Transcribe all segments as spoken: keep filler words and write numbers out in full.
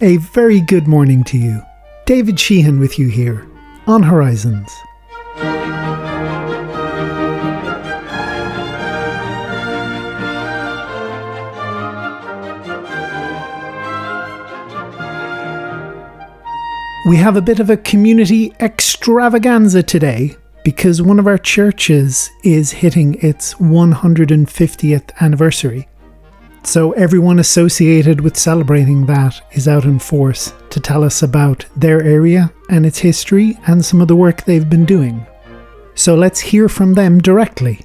A very good morning to you. David Sheehan with you here on Horizons. We have a bit of a community extravaganza today because one of our churches is hitting its one hundred fiftieth anniversary. So everyone associated with celebrating that is out in force to tell us about their area and its history and some of the work they've been doing. So let's hear from them directly.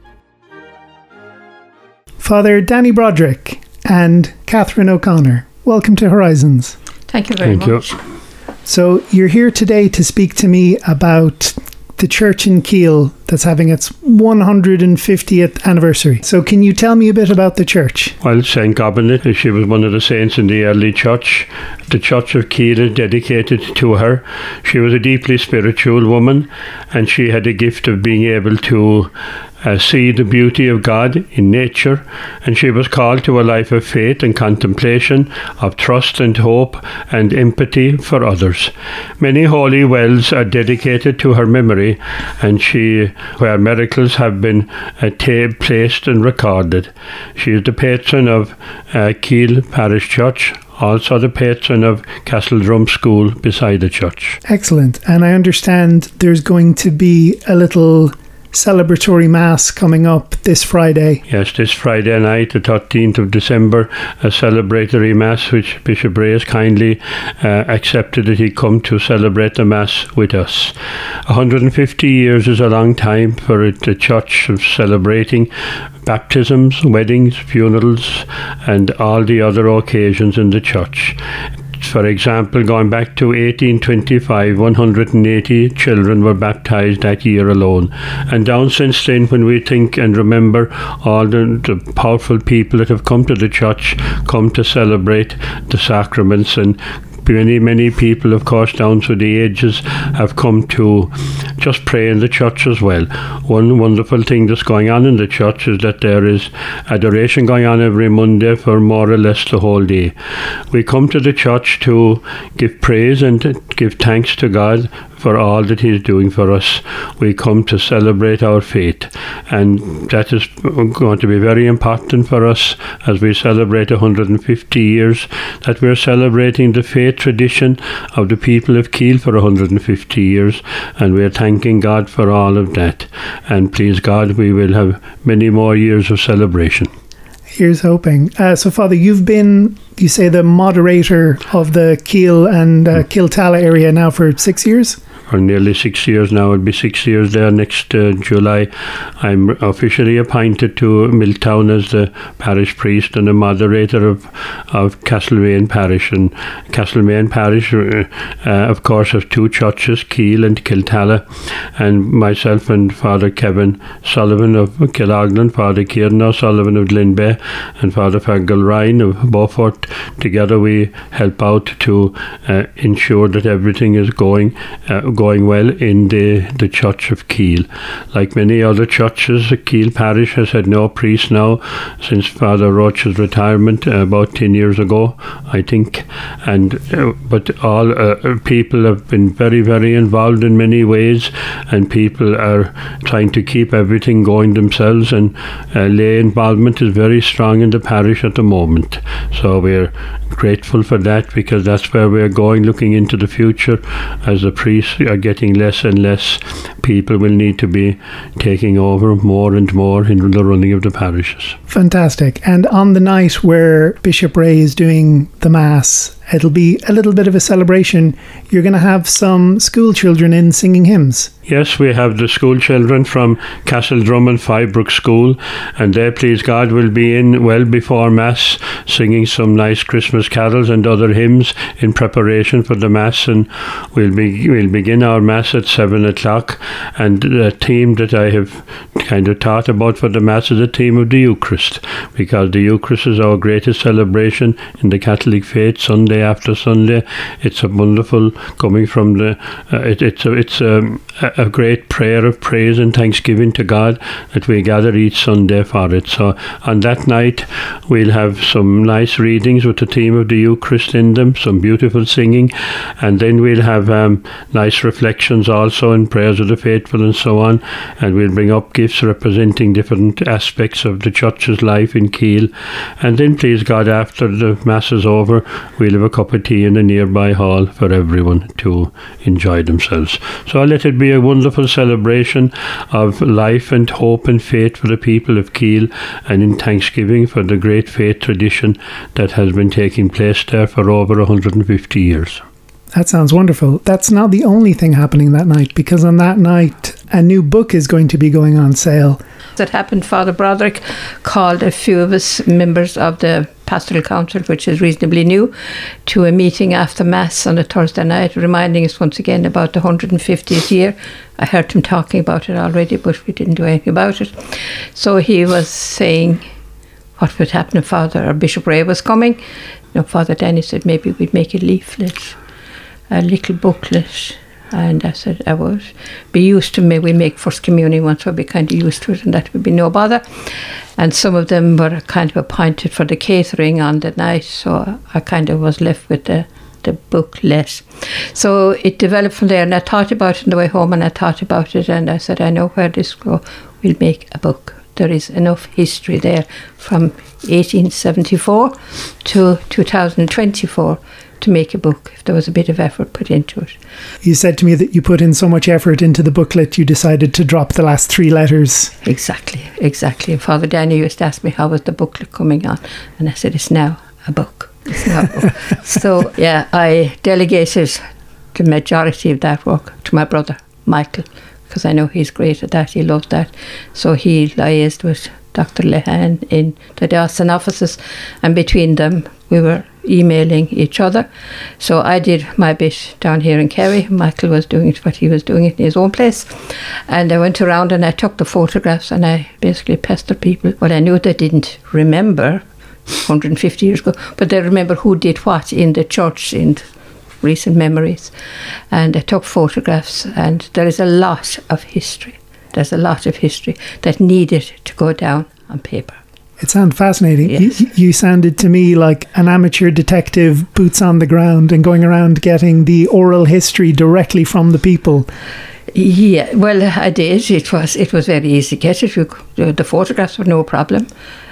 Father Danny Broderick and Catherine O'Connor, welcome to Horizons. Thank you very Thank much. You. So you're here today to speak to me about the church in Keele that's having its one hundred fiftieth anniversary. So can you tell me a bit about the church? Well, Saint Gobernette, she was one of the saints in the early church. The Church of Keele is dedicated to her. She was a deeply spiritual woman, and she had a gift of being able to Uh, see the beauty of God in nature, and she was called to a life of faith and contemplation, of trust and hope and empathy for others. Many holy wells are dedicated to her memory, and she, where miracles have been uh, ta- placed and recorded. She is the patron of uh, Keele Parish Church, also the patron of Castledrum School beside the church. Excellent. And I understand there's going to be a little celebratory mass coming up this Friday. Yes, this Friday night, the thirteenth of December, a celebratory mass which Bishop Ray has kindly uh, accepted that he come to celebrate the mass with us. one hundred fifty years is a long time for the church of celebrating baptisms, weddings, funerals, and all the other occasions in the church. For example, going back to eighteen twenty-five, one hundred eighty children were baptized that year alone. And down since then, when we think and remember all the, the powerful people that have come to the church, come to celebrate the sacraments, and many, many people, of course, down through the ages have come to just pray in the church as well. One wonderful thing that's going on in the church is that there is adoration going on every Monday for more or less the whole day. We come to the church to give praise and to give thanks to God for all that He's doing for us. We come to celebrate our faith, and that is going to be very important for us as we celebrate one hundred fifty years, that we're celebrating the faith tradition of the people of Keele for one hundred fifty years, and we're thanking God for all of that. And please God, we will have many more years of celebration. Here's hoping. Uh, so, Father, you've been, you say, the moderator of the Keele and uh, Kiltala area now for six years? For nearly six years now. It'll be six years there next uh, July. I'm officially appointed to Milltown as the parish priest and the moderator of, of Castlemaine Parish. And Castlemaine Parish, uh, uh, of course, has two churches, Keele and Kiltala. And myself and Father Kevin Sullivan of Killaglan, Father Kieran O'Sullivan of Glenbeigh, and Father Fergal Ryan of Beaufort, together we help out to uh, ensure that everything is going uh, going well in the, the Church of Keele. Like many other churches, Keele Parish has had no priest now since Father Roach's retirement uh, about ten years ago, I think. And uh, but all uh, people have been very, very involved in many ways, and people are trying to keep everything going themselves, and uh, lay involvement is very strong in the parish at the moment. So we're grateful for that, because that's where we're going, looking into the future. As the priests are getting less and less, people will need to be taking over more and more in the running of the parishes. Fantastic. And on the night where Bishop Ray is doing the Mass, it'll be a little bit of a celebration. You're going to have some school children in singing hymns. Yes, we have the school children from Castledrum and Fibrook School, and they, please God, will be in well before Mass, singing some nice Christmas carols and other hymns in preparation for the Mass. And we'll be we'll begin our Mass at seven o'clock. And the theme that I have kind of thought about for the Mass is the theme of the Eucharist, because the Eucharist is our greatest celebration in the Catholic faith. Sunday Sunday after Sunday. It's a wonderful coming from the. Uh, it, it's a, it's a, a great prayer of praise and thanksgiving to God that we gather each Sunday for it. So on that night we'll have some nice readings with the theme of the Eucharist in them, some beautiful singing, and then we'll have um, nice reflections also and prayers of the faithful and so on, and we'll bring up gifts representing different aspects of the church's life in Keele, and then please God after the Mass is over we'll have a cup of tea in a nearby hall for everyone to enjoy themselves. So let it be a wonderful celebration of life and hope and faith for the people of Keele, and in thanksgiving for the great faith tradition that has been taking place there for over one hundred fifty years. That sounds wonderful. That's not the only thing happening that night, because on that night a new book is going to be going on sale. That happened, Father Broderick called a few of us members of the Pastoral Council, which is reasonably new, to a meeting after Mass on a Thursday night, reminding us once again about the one hundred fiftieth year. I heard him talking about it already, but we didn't do anything about it. So he was saying what would happen if Father or Bishop Ray was coming. You know, Father Danny said maybe we'd make a leaflet, a little booklet. And I said I would be used to me. We make First Communion once, so I'd be kind of used to it, and that would be no bother. And some of them were kind of appointed for the catering on the night, so I kind of was left with the, the booklet. So it developed from there, and I thought about it on the way home, and I thought about it, and I said, I know where this will go. We'll make a book. There is enough history there from eighteen seventy-four to two thousand twenty-four to make a book, if there was a bit of effort put into it. You said to me that you put in so much effort into the booklet, you decided to drop the last three letters. Exactly, exactly. And Father Danny used to ask me, how was the booklet coming on? And I said, it's now a book. It's now a book. So, yeah, I delegated the majority of that work to my brother, Michael, because I know he's great at that. He loves that. So he liaised with Doctor Lehan in the diocesan offices, and between them we were emailing each other. So I did my bit down here in Kerry. Michael was doing it, what he was doing it in his own place. And I went around and I took the photographs, and I basically pestered people. Well, I knew they didn't remember one hundred fifty years ago, but they remember who did what in the church in recent memories. And I took photographs, and there is a lot of history. There's a lot of history that needed to go down on paper. It sounded fascinating. Yes. You, you sounded to me like an amateur detective, boots on the ground, and going around getting the oral history directly from the people. Yeah, well, I did. It was it was very easy to get it. You, the photographs were no problem.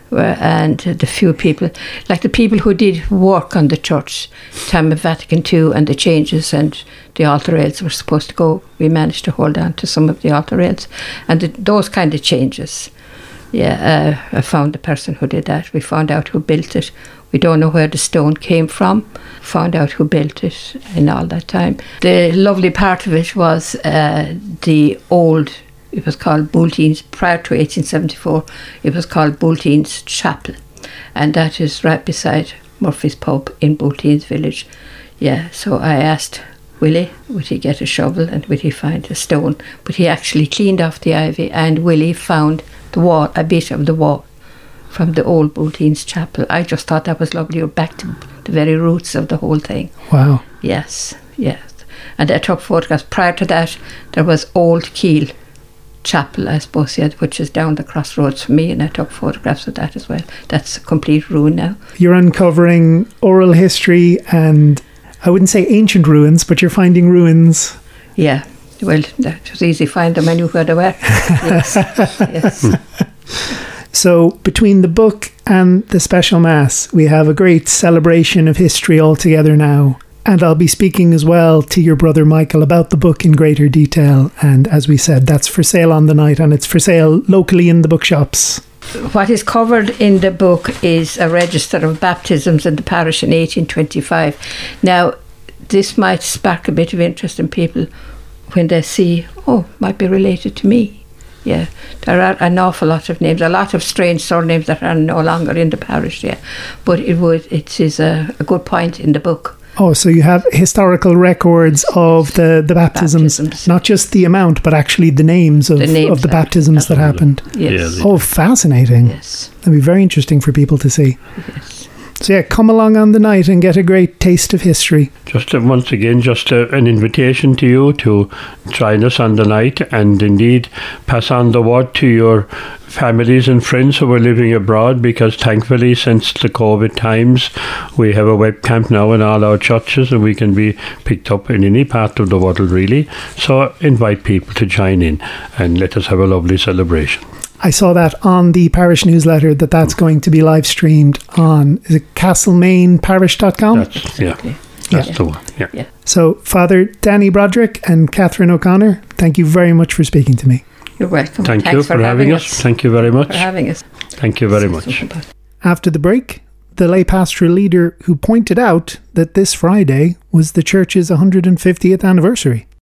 And the few people, like the people who did work on the church, time of Vatican Two and the changes and the altar rails were supposed to go, we managed to hold on to some of the altar rails. And the, those kind of changes, yeah, uh, I found the person who did that. We found out who built it. We don't know where the stone came from. Found out who built it in all that time. The lovely part of it was uh, the old, it was called Bulteen's, prior to eighteen seventy-four, it was called Bulteen's Chapel. And that is right beside Murphy's Pub in Bulteen's village. Yeah, so I asked Willie, would he get a shovel and would he find a stone? But he actually cleaned off the ivy, and Willie found the wall, a bit of the wall from the old Bulteen's Chapel. I just thought that was lovely. We're back to the very roots of the whole thing. Wow. Yes, yes. And I took photographs. Prior to that, there was Old Keele Chapel, I suppose, yeah, which is down the crossroads from me, and I took photographs of that as well. That's a complete ruin now. You're uncovering oral history and, I wouldn't say ancient ruins, but you're finding ruins. Yeah, well, that was easy to find them. I knew where they were. Yes, yes. So between the book and the special Mass, we have a great celebration of history all together now. And I'll be speaking as well to your brother Michael about the book in greater detail. And as we said, that's for sale on the night, and it's for sale locally in the bookshops. What is covered in the book is a register of baptisms in the parish in eighteen twenty-five. Now, this might spark a bit of interest in people when they see, oh, might be related to me. Yeah, there are an awful lot of names, a lot of strange surnames that are no longer in the parish. Yeah, but it would it is a, a good point in the book. Oh, so you have historical records of the, the baptisms, baptisms, not just the amount, but actually the names of the, names of the baptisms that happened. Yes. Oh, fascinating. Yes. That'd be very interesting for people to see. Yes. So yeah, come along on the night and get a great taste of history. Just uh, once again, just uh, an invitation to you to join us on the night, and indeed pass on the word to your families and friends who are living abroad, because thankfully since the COVID times we have a webcam now in all our churches and we can be picked up in any part of the world really. So invite people to join in and let us have a lovely celebration. I saw that on the parish newsletter that that's going to be live streamed on, is it castlemaine parish dot com? That's, yeah, that's Yeah. the one. Yeah. Yeah. So Father Danny Broderick and Catherine O'Connor, thank you very much for speaking to me. You're welcome. Thank Thanks you for, for having us. us. Thank you very much. For having us. Thank you very much. After the break, the lay pastoral leader who pointed out that this Friday was the church's one hundred fiftieth anniversary.